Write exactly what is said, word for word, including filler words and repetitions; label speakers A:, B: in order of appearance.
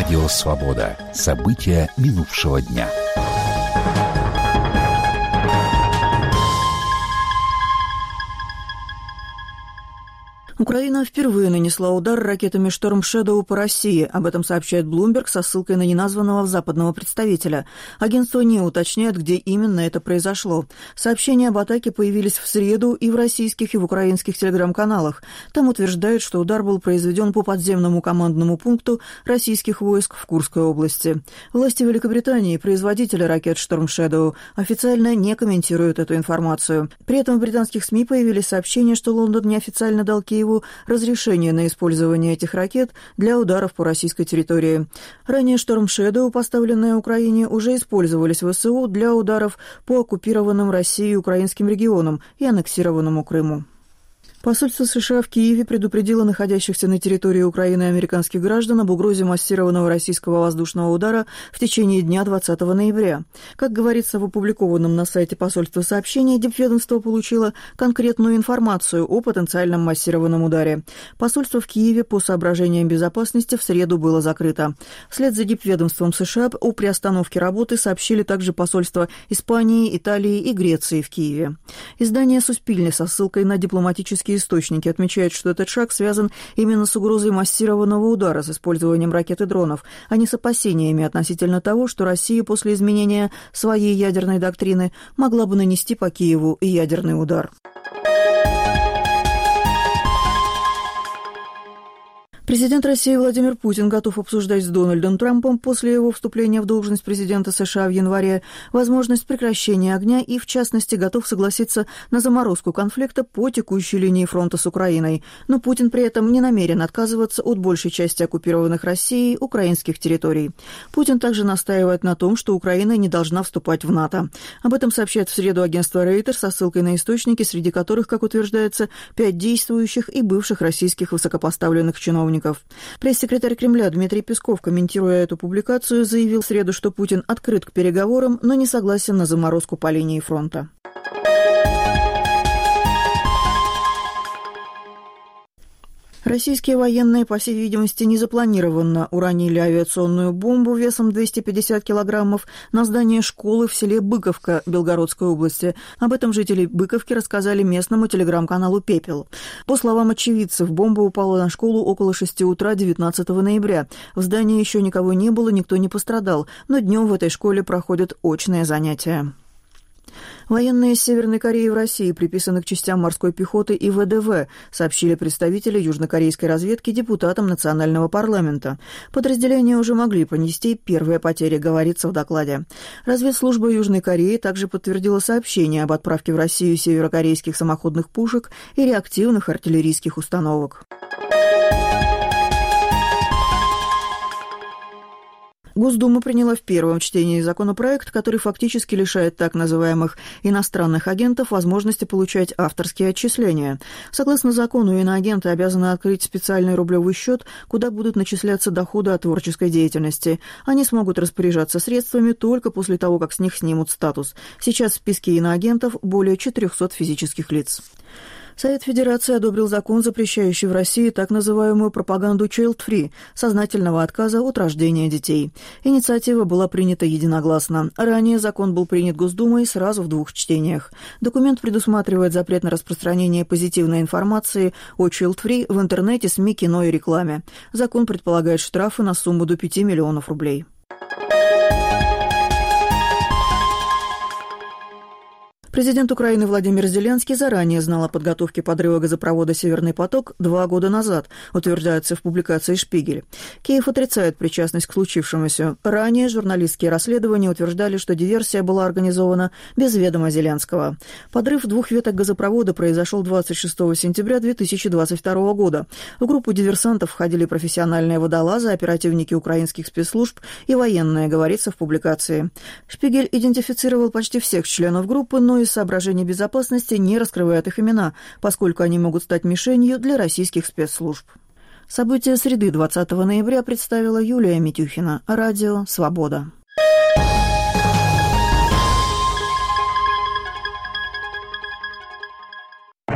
A: Радио «Свобода». События минувшего дня.
B: Украина впервые нанесла удар ракетами «Шторм Шэдоу» по России. Об этом сообщает Bloomberg со ссылкой на неназванного западного представителя. Агентство не уточняет, где именно это произошло. Сообщения об атаке появились в среду и в российских, и в украинских телеграм-каналах. Там утверждают, что удар был произведен по подземному командному пункту российских войск в Курской области. Власти Великобритании, производители ракет «Шторм Шэдоу», официально не комментируют эту информацию. При этом в британских СМИ появились сообщения, что Лондон неофициально дал Киеву разрешение на использование этих ракет для ударов по российской территории. Ранее «Шторм Шэдоу», поставленные Украине, уже использовались в ВСУ для ударов по оккупированным Россией украинским регионам и аннексированному Крыму. Посольство США в Киеве предупредило находящихся на территории Украины американских граждан об угрозе массированного российского воздушного удара в течение дня двадцатого ноября. Как говорится в опубликованном на сайте посольства сообщении, дипведомство получило конкретную информацию о потенциальном массированном ударе. Посольство в Киеве по соображениям безопасности в среду было закрыто. Вслед за дипведомством США о приостановке работы сообщили также посольства Испании, Италии и Греции в Киеве. Издание «Суспильне» со ссылкой на дипломатические источники отмечают, что этот шаг связан именно с угрозой массированного удара с использованием ракет и дронов, а не с опасениями относительно того, что Россия после изменения своей ядерной доктрины могла бы нанести по Киеву ядерный удар. Президент России Владимир Путин готов обсуждать с Дональдом Трампом после его вступления в должность президента США в январе возможность прекращения огня и, в частности, готов согласиться на заморозку конфликта по текущей линии фронта с Украиной. Но Путин при этом не намерен отказываться от большей части оккупированных Россией украинских территорий. Путин также настаивает на том, что Украина не должна вступать в НАТО. Об этом сообщает в среду агентство Reuters со ссылкой на источники, среди которых, как утверждается, пять действующих и бывших российских высокопоставленных чиновников. Пресс-секретарь Кремля Дмитрий Песков, комментируя эту публикацию, заявил в среду, что Путин открыт к переговорам, но не согласен на заморозку по линии фронта. Российские военные, по всей видимости, незапланированно уронили авиационную бомбу весом двести пятьдесят килограммов на здание школы в селе Быковка Белгородской области. Об этом жители Быковки рассказали местному телеграм-каналу «Пепел». По словам очевидцев, бомба упала на школу около шести утра девятнадцатого ноября. В здании еще никого не было, никто не пострадал, но днем в этой школе проходят очные занятия. Военные Северной Кореи в России приписаны к частям морской пехоты и ВДВ, сообщили представители южнокорейской разведки депутатам национального парламента. Подразделения уже могли понести первые потери, говорится в докладе. Разведслужба Южной Кореи также подтвердила сообщение об отправке в Россию северокорейских самоходных пушек и реактивных артиллерийских установок. Госдума приняла в первом чтении законопроект, который фактически лишает так называемых иностранных агентов возможности получать авторские отчисления. Согласно закону, иноагенты обязаны открыть специальный рублевый счет, куда будут начисляться доходы от творческой деятельности. Они смогут распоряжаться средствами только после того, как с них снимут статус. Сейчас в списке иноагентов более четырехсот физических лиц. Совет Федерации одобрил закон, запрещающий в России так называемую пропаганду child-free – сознательного отказа от рождения детей. Инициатива была принята единогласно. Ранее закон был принят Госдумой сразу в двух чтениях. Документ предусматривает запрет на распространение позитивной информации о child-free в интернете, СМИ, кино и рекламе. Закон предполагает штрафы на сумму до пяти миллионов рублей. Президент Украины Владимир Зеленский заранее знал о подготовке подрыва газопровода «Северный поток» два года назад, утверждается в публикации «Шпигель». Киев отрицает причастность к случившемуся. Ранее журналистские расследования утверждали, что диверсия была организована без ведома Зеленского. Подрыв двух веток газопровода произошел двадцать шестого сентября две тысячи двадцать второго года. В группу диверсантов входили профессиональные водолазы, оперативники украинских спецслужб и военные, говорится в публикации. «Шпигель» идентифицировал почти всех членов группы, но из соображений безопасности не раскрывает их имена, поскольку они могут стать мишенью для российских спецслужб. События среды двадцатого ноября представила Юлия Митюхина. Радио «Свобода».